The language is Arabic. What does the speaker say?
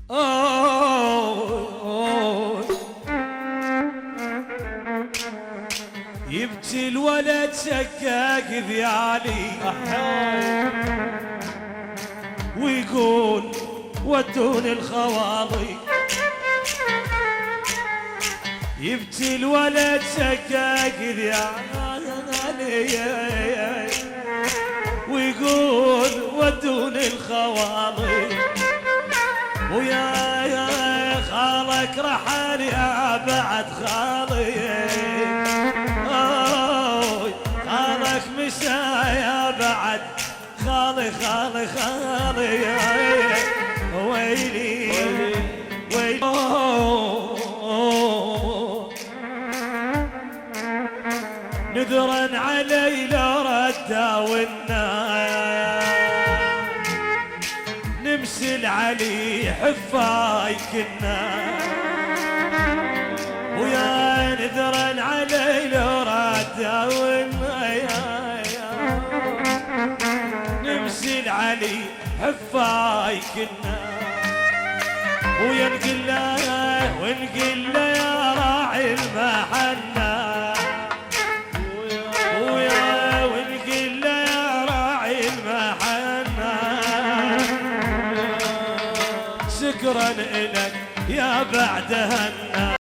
يبكي الولد شقاق ذيالي ويقول ودوني الخواضي. يبكي الولد شقاق ذيالي ويقول ودوني الخواضي. ويا خالك رحل يا بعد خالي، خالك مشى يا بعد خالي خالي خالي. ويلي ويلي نذرا علي لو ردا والناس نمسل علي حفاي كنا. ويا نذرا علي لو ردا والناس نمسل علي حفاي كنا. ويا نقول له ونقول له يا راعي المحنة، ويا ونقول له يا راعي المحنة شكرا إلك يا بعد هنا.